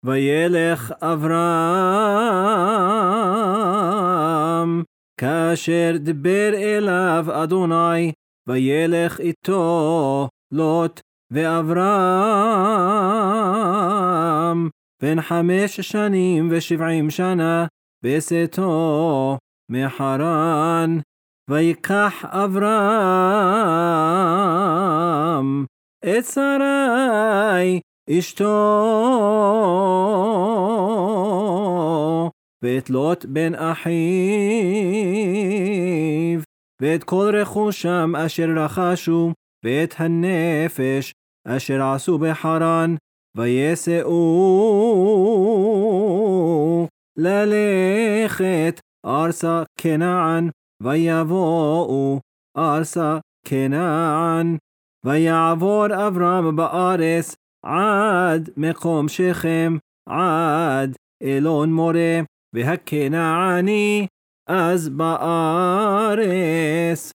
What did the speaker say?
וילך אברהם כאשר דבר אליו אדוני, וילך איתו לוט ואברהם בן 5 שנים ו70 שנה בצאתו מחרן. ויקח אברהם את שרי אשתו ואת לוט בן אחיו ואת כל רכושם אשר רכשו ואת הנפש אשר עשו בחרן, ויסעו ללכת ארצה כנען, ויבואו ארצה כנען. ויעבור אברהם בארץ עד מקום שכם, עד אלון מורה, והכנעני אז בארץ.